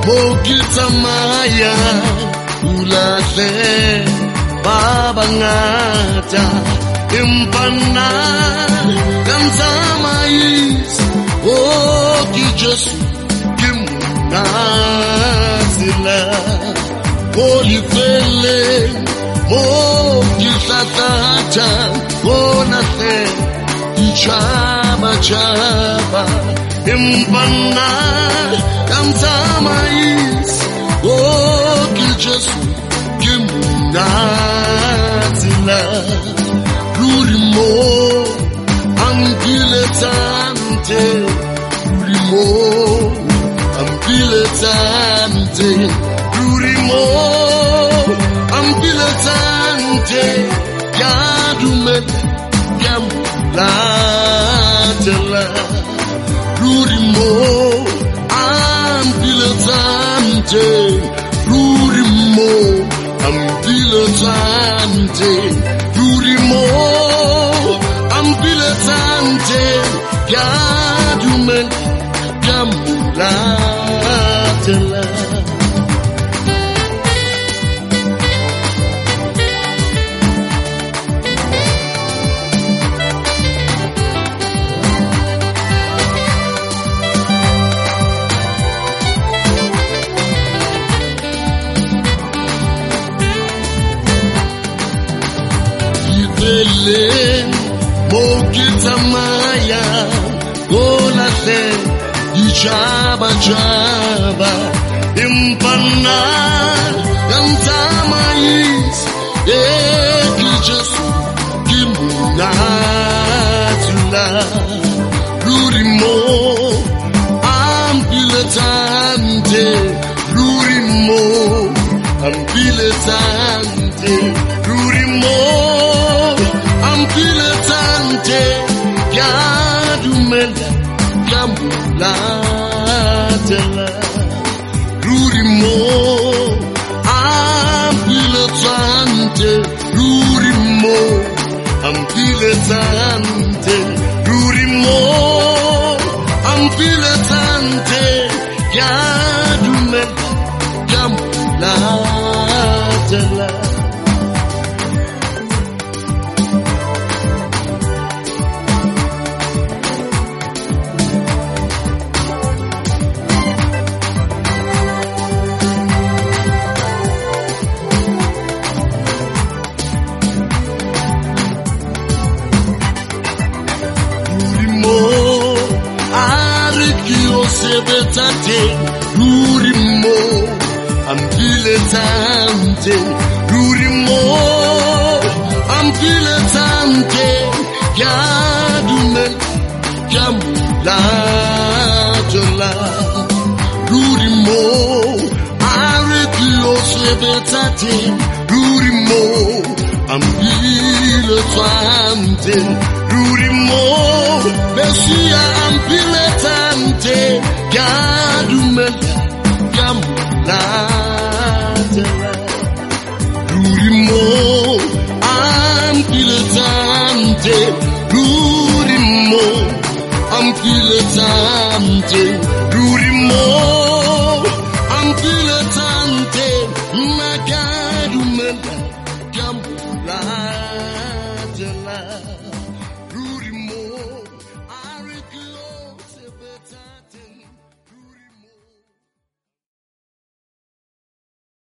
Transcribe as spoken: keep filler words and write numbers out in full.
Mokita maya ulahle babangata impana kamsamais oh ki Jesu kimnazila holy fele moki tata onahle chaba chaba impana kamsamais oh ki Jesu kimnazila Rurimo ampiletante Rurimo ampiletante Rurimo ampiletante Yadume yamlatela Rurimo ampiletante Rurimo ampiletante Rurimo ampiletante Yadume yamlatela Mokita maya Golate Ichaba chaba Impana Kamsamais Eki Jesu Kimunatula Rurimo Ampiletante Rurimo Ampiletante Rurimo Ampiletante Yadumela Yamulatela Rurimo Ampiletante Rurimo Ampiletante Rurimo Ampiletante Yadumela Yamulatela Betate Rurimo ampiletante Rurimo ampiletante Yadume Yamulatola Rurimo arekiose betate Rurimo ampiletante Rurimo Messia ampiletante Yadume Yamulatela Rurimo ampiletante Rurimo ampiletante Rurimo ampiletante Yadume Yamulatela